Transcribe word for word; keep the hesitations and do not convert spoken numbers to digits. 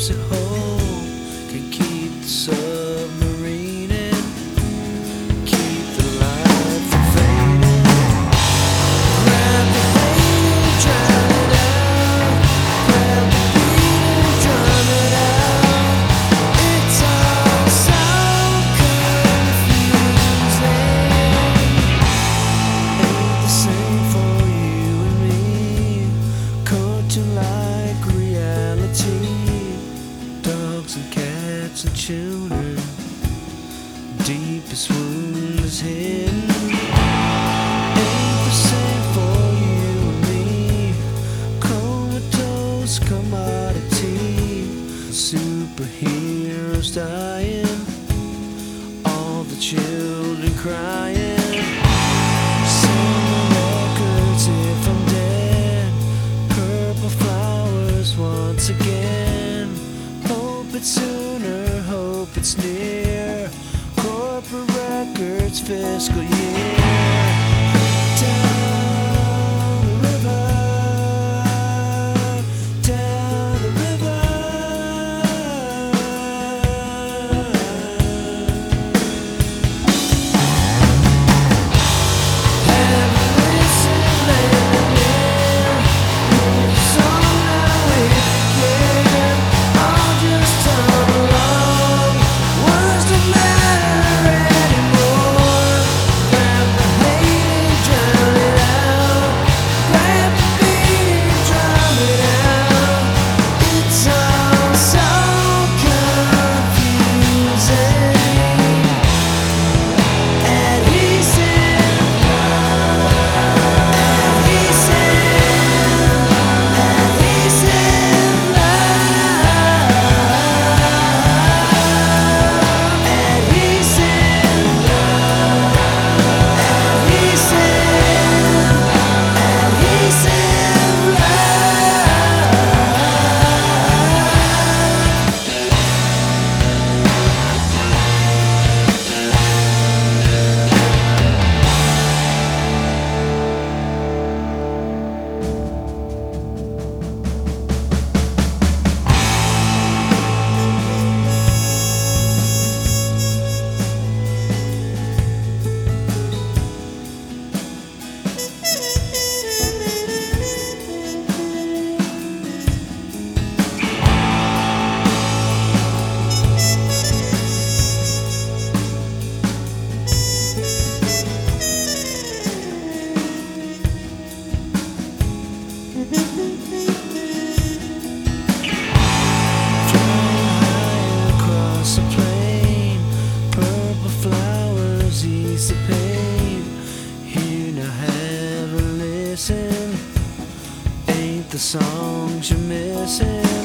keeps it whole, can keep the submarine in, keep the light from fading. Grab the hate, drown it out. Grab the beat and drum it out. It's all so confusing. Ain't the same for you and me, caught to like reality. Dogs and cats and children, deepest wound is hidden. Ain't the same for you and me, comatose commodity. Superheroes dying, all the children crying. Sing the records if I'm dead, purple flowers once again. Hope it's sooner, hope it's near, corporate records fiscal year. Down the river, down the river. Have you listened lately? New song now if you can. I'll just turn along. Words don't matter anymore. Grab the hate and drown it out. Grab the beat and drum it out. It's all so confusing. Adhesive, adhesive, adhesive love. Adhesive, adhesive, adhesive across the plain, purple flowers ease the pain. Here now, have a listen. Ain't the songs you're missing?